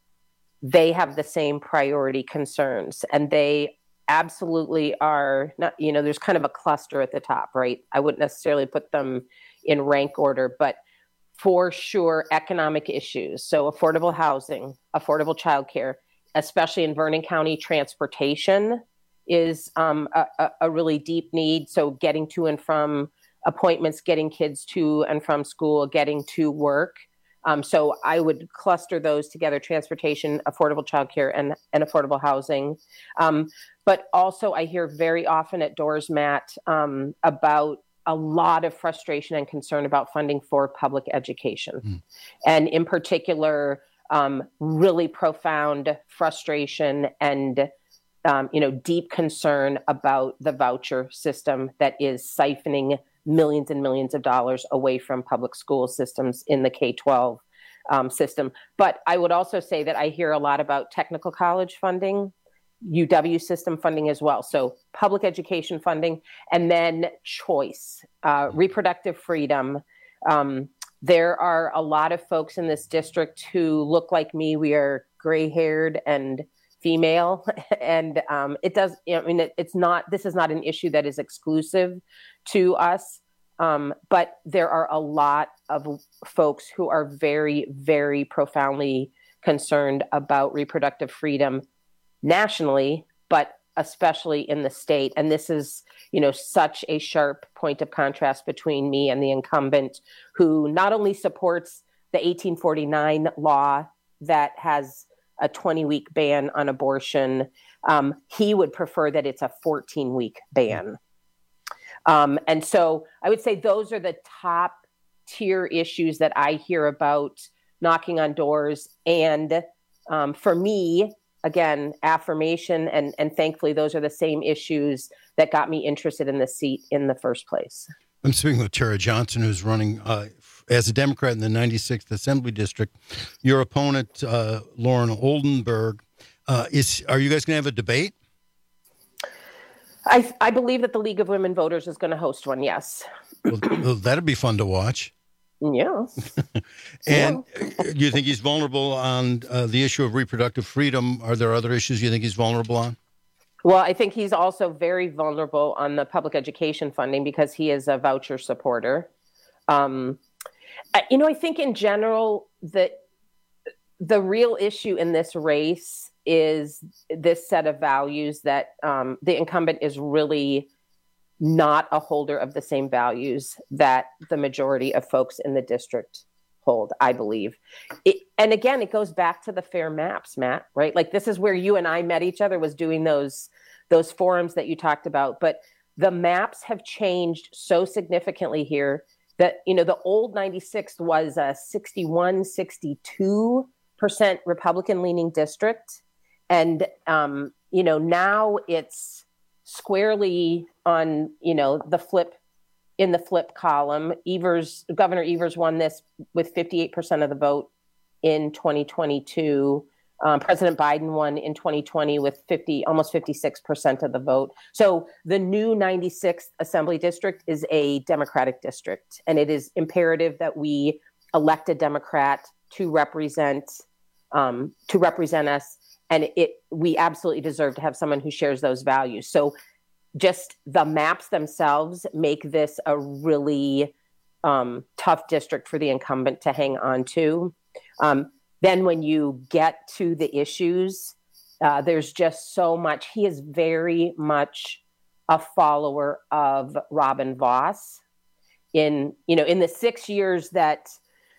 they have the same priority concerns, and they absolutely are not, you know, there's kind of a cluster at the top, right? I wouldn't necessarily put them in rank order, but for sure, economic issues. So affordable housing, affordable childcare, especially in Vernon County, transportation is um, a, a- a really deep need. So getting to and from appointments, getting kids to and from school, getting to work. Um, so I would cluster those together: transportation, affordable childcare, and, and affordable housing. Um, but also I hear very often at doors, Matt, um, about a lot of frustration and concern about funding for public education. Mm. And in particular, um, really profound frustration and um, you know, deep concern about the voucher system that is siphoning millions and millions of dollars away from public school systems in the K twelve um, system. But I would also say that I hear a lot about technical college funding, U W system funding as well. So public education funding, and then choice, uh, reproductive freedom. Um, there are a lot of folks in this district who look like me. We are gray haired and female. And um, it does, I mean, it, it's not, this is not an issue that is exclusive to us. Um, but there are a lot of folks who are very, very profoundly concerned about reproductive freedom nationally, but especially in the state. And this is, you know, such a sharp point of contrast between me and the incumbent, who not only supports the eighteen forty-nine law that has a twenty-week ban on abortion, um, he would prefer that it's a fourteen-week ban. Um, and so I would say those are the top tier issues that I hear about knocking on doors. And um, for me, again, affirmation, and, and thankfully those are the same issues that got me interested in this seat in the first place. I'm speaking with Tara Johnson, who's running uh, as a Democrat in the ninety-sixth Assembly District. Your opponent, uh, Lauren Oldenburg, uh, is. Are you guys going to have a debate? I, I believe that the League of Women Voters is going to host one, yes. Well, well, that'd be fun to watch. Yeah. And uh, do you think he's vulnerable on uh, the issue of reproductive freedom? Are there other issues you think he's vulnerable on? Well, I think he's also very vulnerable on the public education funding because he is a voucher supporter. Um, I- you know, I think in general that the real issue in this race is this set of values that um, the incumbent is really not a holder of the same values that the majority of folks in the district hold, I believe. It, and again, it goes back to the Fair Maps, Matt, right? Like this is where you and I met each other, was doing those those forums that you talked about. But the maps have changed so significantly here that, you know, the old ninety-sixth was a sixty-one, sixty-two percent Republican leaning district. and, um, you know, now it's squarely on, you know, the flip, in the flip column. Evers, Governor Evers won this with fifty-eight percent of the vote in twenty twenty-two. Um, President Biden won in twenty twenty with fifty, almost fifty-six percent of the vote. So the new ninety-sixth Assembly District is a Democratic district, and it is imperative that we elect a Democrat to represent um, to represent us. And it we absolutely deserve to have someone who shares those values. So just the maps themselves make this a really um, tough district for the incumbent to hang on to. Um, then when you get to the issues, uh, there's just so much. He is very much a follower of Robin Vos. In, you know, in the six years that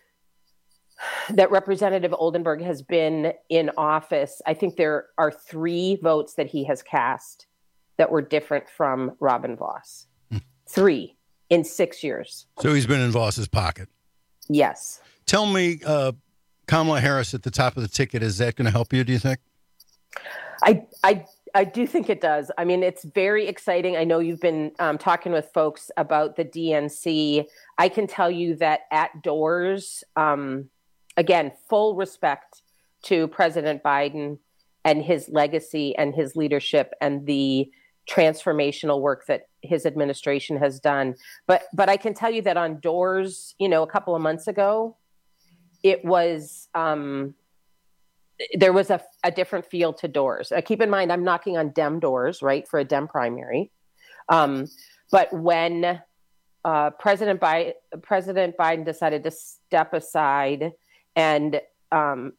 that Representative Oldenburg has been in office, I think there are three votes that he has cast that were different from Robin Vos. Hmm. Three in six years. So he's been in Voss's pocket. Yes. Tell me, uh, Kamala Harris at the top of the ticket, is that going to help you, do you think? I, I, I do think it does. I mean, it's very exciting. I know you've been um, talking with folks about the D N C. I can tell you that at doors, um, again, full respect to President Biden and his legacy and his leadership and the transformational work that his administration has done. But but I can tell you that on doors, you know, a couple of months ago, it was um, there was a, a different feel to doors. Uh, keep in mind, I'm knocking on Dem doors, right, for a Dem primary. Um, but when uh, President Biden, President Biden decided to step aside and um,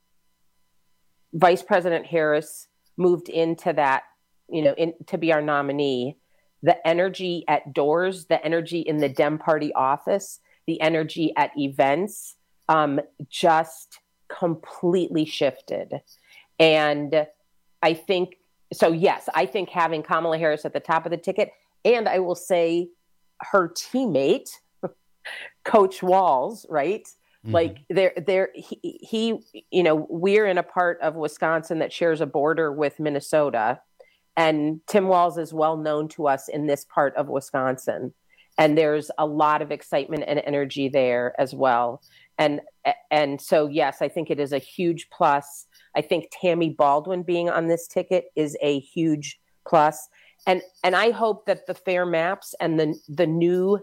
Vice President Harris moved into that, you know, in, to be our nominee, the energy at doors, the energy in the Dem Party office, the energy at events, um, just completely shifted. And I think, so yes, I think having Kamala Harris at the top of the ticket, and I will say her teammate, Coach Walz, right? Mm-hmm. Like there, there, he, he, you know, we're in a part of Wisconsin that shares a border with Minnesota, and Tim Walz is well known to us in this part of Wisconsin, and there's a lot of excitement and energy there as well. And and so yes, I think it is a huge plus. I think Tammy Baldwin being on this ticket is a huge plus, and and I hope that the fair maps and the the new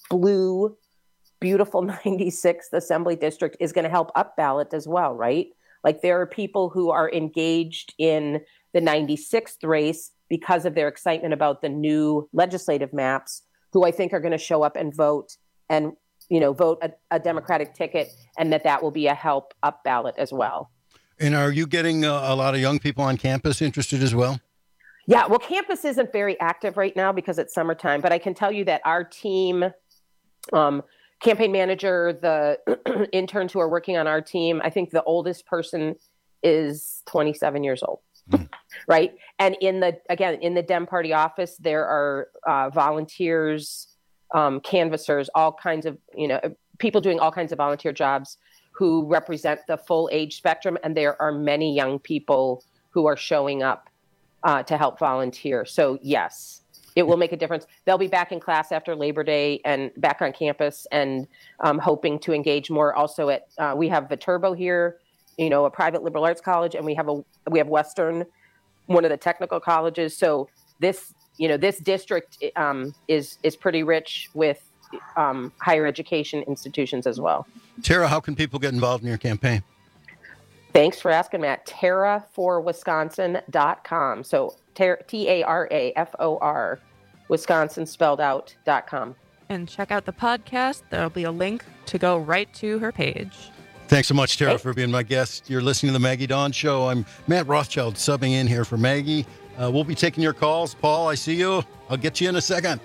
blue, beautiful ninety-sixth Assembly District is going to help up ballot as well, right? Like there are people who are engaged in the ninety-sixth race because of their excitement about the new legislative maps, who I think are going to show up and vote and, you know, vote a, a Democratic ticket, and that that will be a help up ballot as well. And are you getting a, a lot of young people on campus interested as well? Yeah, well, campus isn't very active right now because it's summertime, but I can tell you that our team, um, campaign manager, the interns who are working on our team, I think the oldest person is twenty-seven years old, mm. right? And in the, again, in the Dem Party office, there are uh, volunteers, um, canvassers, all kinds of, you know, people doing all kinds of volunteer jobs who represent the full age spectrum. And there are many young people who are showing up uh, to help volunteer. So yes, it will make a difference. They'll be back in class after Labor Day and back on campus, and um, hoping to engage more. Also at, uh, we have Viterbo here, you know, a private liberal arts college, and we have a, we have Western, one of the technical colleges. So this, you know, this district um, is, is pretty rich with um, higher education institutions as well. Tara, how can people get involved in your campaign? Thanks for asking, Matt. Tara for Wisconsin dot com. So T A R A F O R, Wisconsin spelled out, dot com. And check out the podcast. There'll be a link to go right to her page. Thanks so much, Tara, hey. for being my guest. You're listening to the Maggie Dawn Show. I'm Matt Rothschild, subbing in here for Maggie. Uh, we'll be taking your calls. Paul, I see you. I'll get you in a second.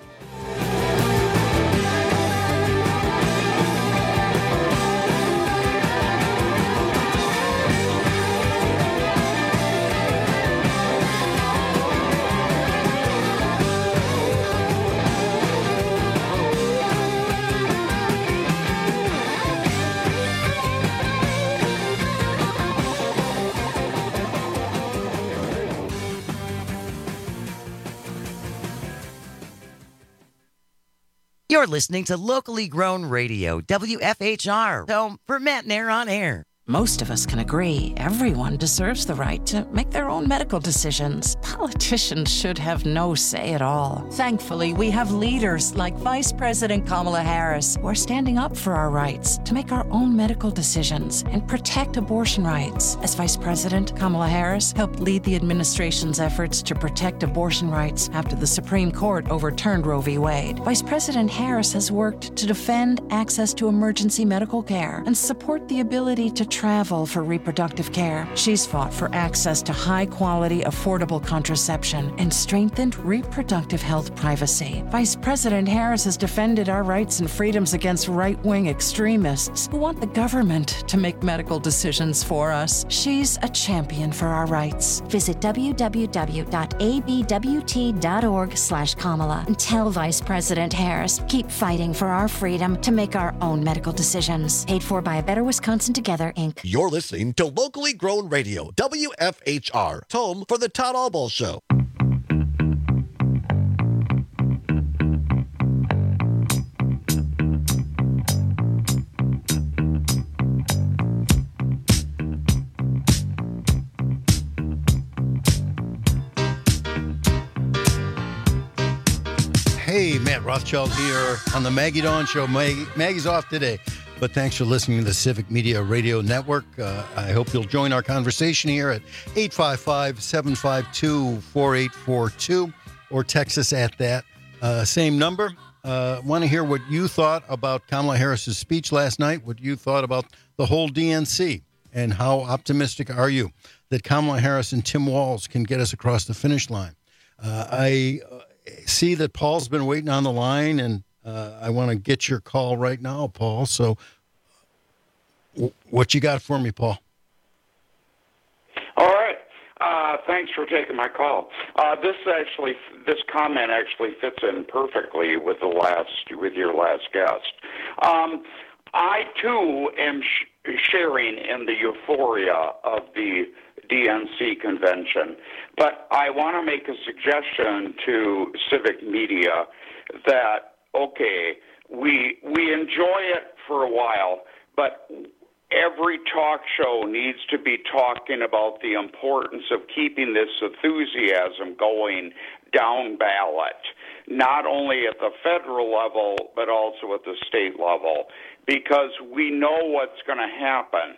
You're listening to locally grown radio, W F H R, home for Matt Nair on air. Most of us can agree everyone deserves the right to make their own medical decisions. Politicians should have no say at all. Thankfully, we have leaders like Vice President Kamala Harris who are standing up for our rights to make our own medical decisions and protect abortion rights. As Vice President, Kamala Harris helped lead the administration's efforts to protect abortion rights after the Supreme Court overturned Roe v. Wade. Vice President Harris has worked to defend access to emergency medical care and support the ability to travel for reproductive care. She's fought for access to high-quality, affordable contraception and strengthened reproductive health privacy. Vice President Harris has defended our rights and freedoms against right-wing extremists who want the government to make medical decisions for us. She's a champion for our rights. Visit w w w dot a b w t dot org slash Kamala and tell Vice President Harris, keep fighting for our freedom to make our own medical decisions. Paid for by A Better Wisconsin Together, Incorporated. You're listening to locally grown radio, W F H R, home for the Todd Albaugh Show. Hey, Matt Rothschild here on the Maggie Dawn Show. Maggie, Maggie's off today. But thanks for listening to the Civic Media Radio Network. Uh, I hope you'll join our conversation here at eight five five, seven five two, four eight four two or text us at that uh, same number. Uh, want to hear what you thought about Kamala Harris's speech last night, what you thought about the whole D N C, and how optimistic are you that Kamala Harris and Tim Walz can get us across the finish line. Uh, I see that Paul's been waiting on the line, and Uh, I want to get your call right now, Paul. So w- what you got for me, Paul? All right. Uh, thanks for taking my call. Uh, this actually, this comment actually fits in perfectly with the last, with your last guest. Um, I too am sh- sharing in the euphoria of the D N C convention, but I want to make a suggestion to civic media that, okay, we we enjoy it for a while, but every talk show needs to be talking about the importance of keeping this enthusiasm going down ballot, not only at the federal level, but also at the state level, because we know what's going to happen.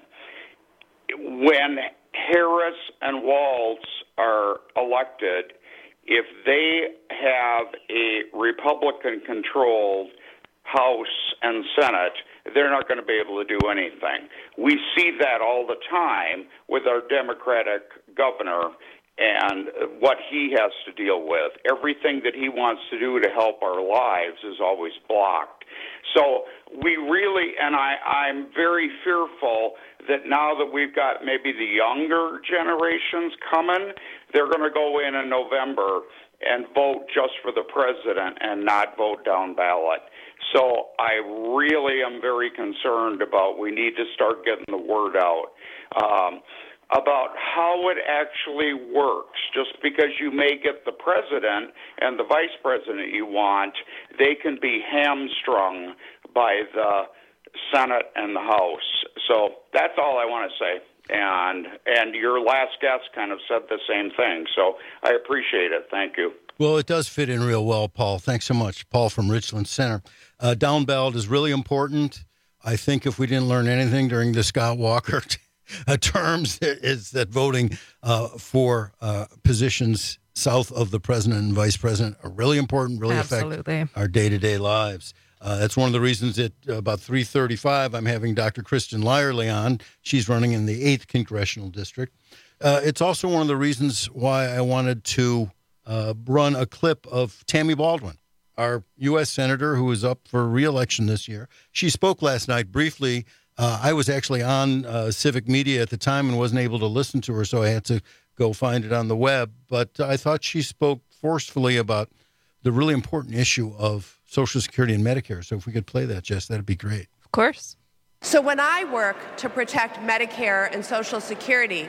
When Harris and Walz are elected, if they have a Republican-controlled House and Senate, they're not going to be able to do anything. We see that all the time with our Democratic governor and what he has to deal with. Everything that he wants to do to help our lives is always blocked. So we really, and I, I'm very fearful that now that we've got maybe the younger generations coming, they're going to go in in November and vote just for the president and not vote down ballot. So I really am very concerned about, we need to start getting the word out um, about how it actually works. Just because you may get the president and the vice president you want, they can be hamstrung by the Senate and the House. So that's all I want to say. And and your last guest kind of said the same thing. So I appreciate it. Thank you. Well, it does fit in real well, Paul. Thanks so much. Paul from Richland Center. Uh, down ballot is really important. I think if we didn't learn anything during the Scott Walker uh, terms, is that voting uh, for uh, positions south of the president and vice president are really important, really Absolutely. affect our day-to-day lives. Uh, that's one of the reasons that uh, about three thirty-five, I'm having Doctor Kristen Lyerly on. She's running in the eighth Congressional District. Uh, it's also one of the reasons why I wanted to uh, run a clip of Tammy Baldwin, our U S Senator who is up for re-election this year. She spoke last night briefly. Uh, I was actually on uh, Civic Media at the time and wasn't able to listen to her, so I had to go find it on the web. But I thought she spoke forcefully about the really important issue of Social Security and Medicare. So if we could play that, Jess, that'd be great. Of course. So when I work to protect Medicare and Social Security,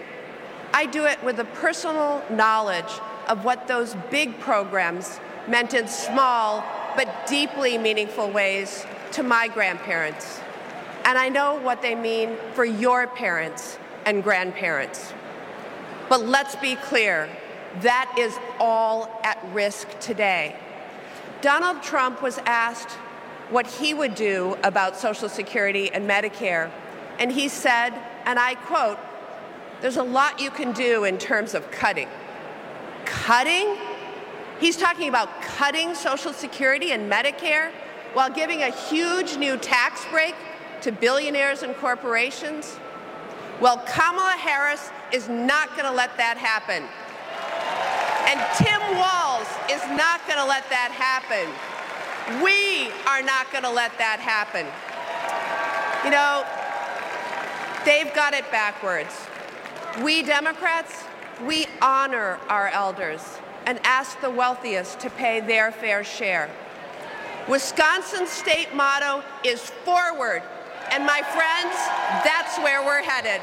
I do it with a personal knowledge of what those big programs meant in small, but deeply meaningful ways to my grandparents. And I know what they mean for your parents and grandparents. But let's be clear, that is all at risk today. Donald Trump was asked what he would do about Social Security and Medicare, and he said, and I quote, "There's a lot you can do in terms of cutting." Cutting? He's talking about cutting Social Security and Medicare while giving a huge new tax break to billionaires and corporations? Well, Kamala Harris is not going to let that happen. And Tim Walz is not going to let that happen. We are not going to let that happen. You know, they've got it backwards. We Democrats, we honor our elders and ask the wealthiest to pay their fair share. Wisconsin's state motto is forward. And my friends, that's where we're headed.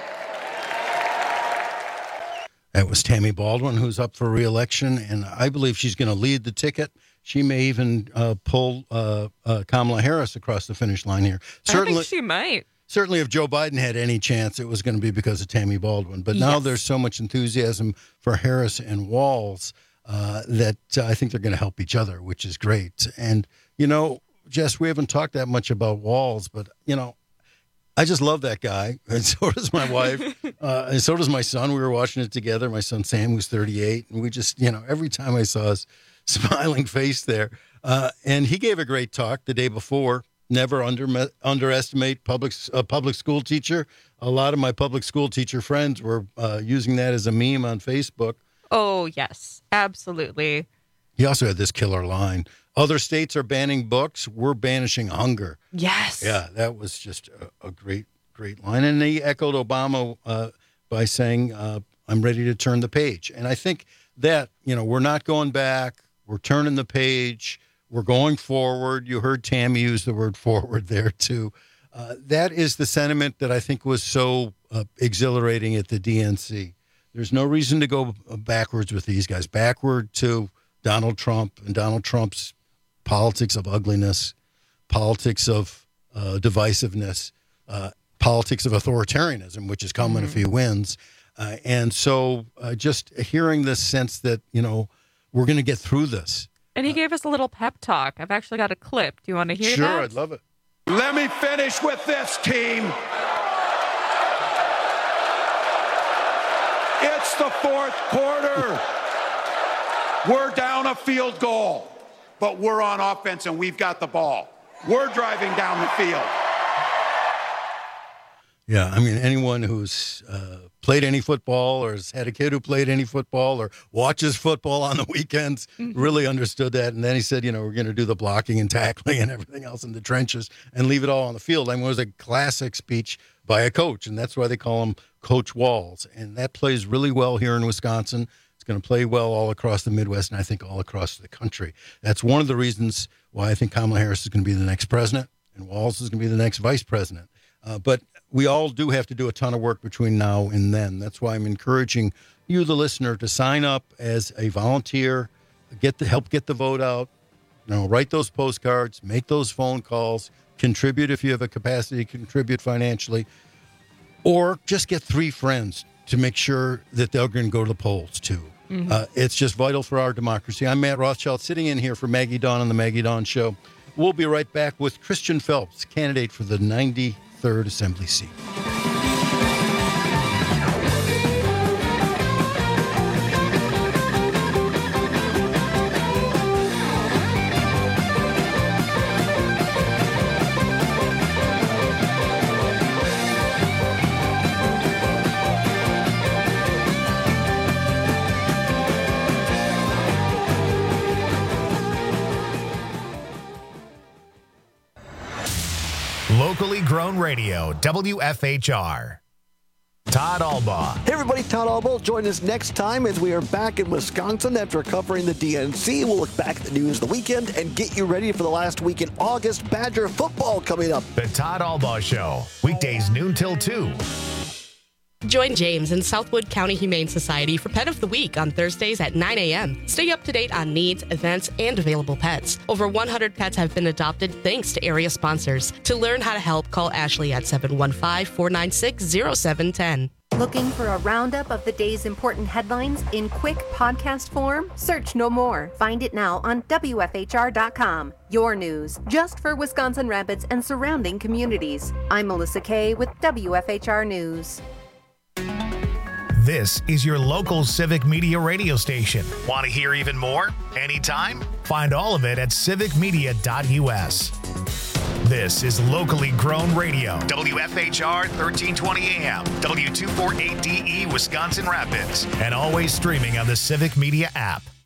That was Tammy Baldwin, who's up for re-election, and I believe she's going to lead the ticket. She may even uh, pull uh, uh, Kamala Harris across the finish line here. Certainly, I think she might. Certainly, if Joe Biden had any chance, it was going to be because of Tammy Baldwin. But now yes. There's so much enthusiasm for Harris and Walz uh, that uh, I think they're going to help each other, which is great. And, you know, Jess, we haven't talked that much about Walz, but, you know, I just love that guy, and so does my wife, uh, and so does my son. We were watching it together. My son Sam, who's thirty-eight, and we just, you know, every time I saw his smiling face there, uh, and he gave a great talk the day before. Never under, underestimate public a public school teacher. A lot of my public school teacher friends were uh, using that as a meme on Facebook. Oh, yes, absolutely. He also had this killer line. Other states are banning books. We're banishing hunger. Yes. Yeah, that was just a, a great, great line. And he echoed Obama uh, by saying, uh, I'm ready to turn the page. And I think that, you know, we're not going back. We're turning the page. We're going forward. You heard Tammy use the word forward there, too. Uh, that is the sentiment that I think was so uh, exhilarating at the D N C. There's no reason to go backwards with these guys. Backward to Donald Trump and Donald Trump's politics of ugliness, politics of uh, divisiveness, uh, politics of authoritarianism, which is coming mm-hmm. if he wins. Uh, and so uh, just hearing this sense that, you know, we're going to get through this. And he uh, gave us a little pep talk. I've actually got a clip. Do you want to hear sure, that? Sure, I'd love it. Let me finish with this, team. It's the fourth quarter. We're down a field goal, but we're on offense and we've got the ball. We're driving down the field. Yeah, I mean, anyone who's uh, played any football or has had a kid who played any football or watches football on the weekends mm-hmm. really understood that. And then he said, you know, we're going to do the blocking and tackling and everything else in the trenches and leave it all on the field. I mean, it was a classic speech by a coach, and that's why they call him Coach Walz. And that plays really well here in Wisconsin. It's going to play well all across the Midwest and I think all across the country. That's one of the reasons why I think Kamala Harris is going to be the next president and Walz is going to be the next vice president. Uh, but we all do have to do a ton of work between now and then. That's why I'm encouraging you, the listener, to sign up as a volunteer, get the help get the vote out, you know, write those postcards, make those phone calls, contribute if you have a capacity to contribute financially, or just get three friends to make sure that they're going to go to the polls, too. Mm-hmm. Uh, it's just vital for our democracy. I'm Matt Rothschild, sitting in here for Maggie Dawn on the Maggie Dawn Show. We'll be right back with Christian Phelps, candidate for the ninety-third Assembly seat. Locally grown radio, W F H R. Todd Albaugh. Hey everybody, Todd Albaugh. Join us next time as we are back in Wisconsin after covering the D N C. We'll look back at the news of the weekend and get you ready for the last week in August. Badger football coming up. The Todd Albaugh Show, weekdays noon till two. Join James and Southwood County Humane Society for Pet of the Week on Thursdays at nine a.m. Stay up to date on needs, events, and available pets. Over one hundred pets have been adopted thanks to area sponsors. To learn how to help, call Ashley at seven one five, four nine six, zero seven one zero. Looking for a roundup of the day's important headlines in quick podcast form? Search no more. Find it now on W F H R dot com. Your news, just for Wisconsin Rapids and surrounding communities. I'm Melissa Kay with W F H R News. This is your local Civic Media radio station. Want to hear even more? Anytime? Find all of it at civic media dot U S. This is locally grown radio. W F H R thirteen twenty A M, W two forty-eight D E, Wisconsin Rapids, and always streaming on the Civic Media app.